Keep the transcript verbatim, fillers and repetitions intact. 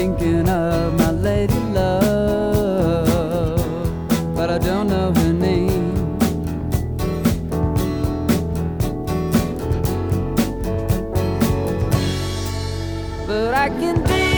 thinking of my lady love, but I don't know her name. But I can be